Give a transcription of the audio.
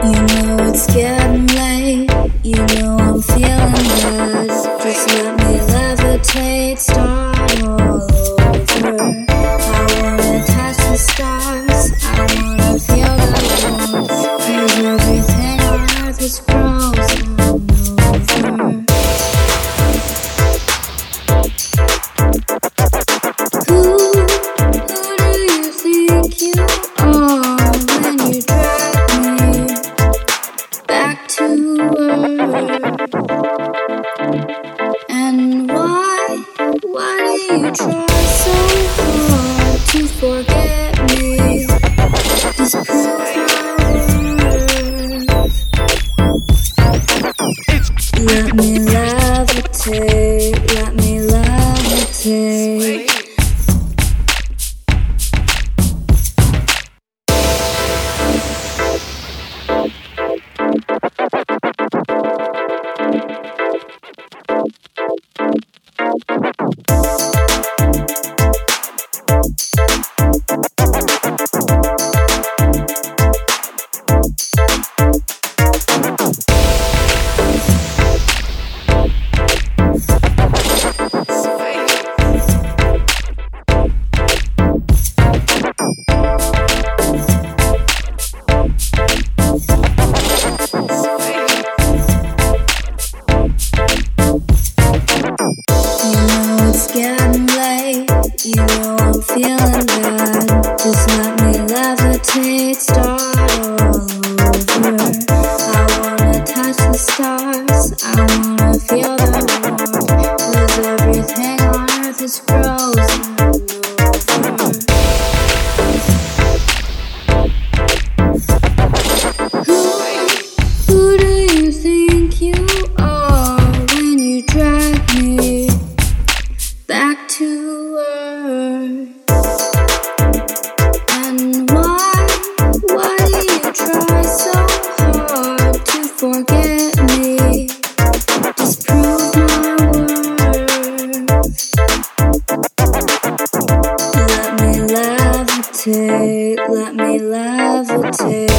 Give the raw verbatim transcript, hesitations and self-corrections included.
You know it's getting late, you know I'm feeling good. Just let me levitate, start all over. I wanna touch the stars, I wanna feel the warmth. 'Cause everything on earth is frozen over. Who, who do you think you are when you drag me back to earth? And why, why do you try so hard to forget me? Disprove my worth. Let me levitate, let me levitate. Getting late, you know I'm feeling bad. Just let me levitate, start all over. I wanna touch the stars, I wanna feel the warmth. 'Cause everything on earth is frozen over. Who, who do you think you are when you drag me back to earth? And why, why do you try so hard to forget me? Disprove my worth. Let me levitate, let me levitate.